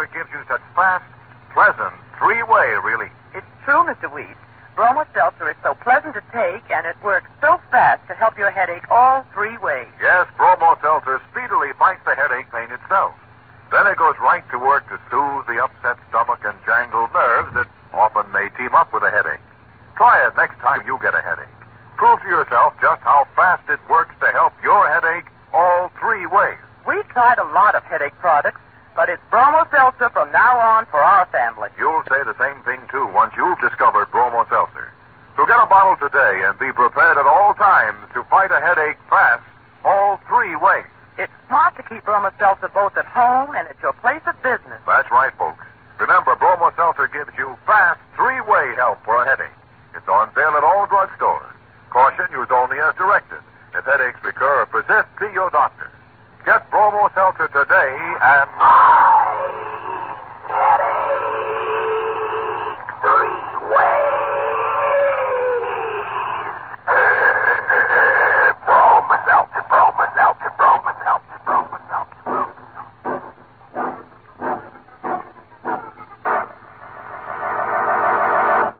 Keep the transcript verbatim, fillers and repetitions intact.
Seltzer gives you such fast, pleasant, three-way relief. It's true, Mister Weed. Bromo Seltzer is so pleasant to take, and it works so fast to help your headache all three ways. Yes, Bromo Seltzer speedily fights the headache pain itself. Then it goes right to work to soothe the upset stomach and jangled nerves that often may team up with a headache. Try it next time you get a headache. Prove to yourself just how fast it works to help your headache all three ways. We've tried a lot of headache products, but it's Bromo Seltzer from now on for our family. You'll say the same thing, too, once you've discovered Bromo Seltzer. So get a bottle today and be prepared at all times to fight a headache fast all three ways. It's smart to keep Bromo Seltzer both at home and at your place of business. That's right, folks. Remember, Bromo Seltzer gives you fast three-way help for a headache. It's on sale at all drugstores. Caution, use only as directed. If headaches recur or persist, see your doctor. Get Bromo Seltzer today and...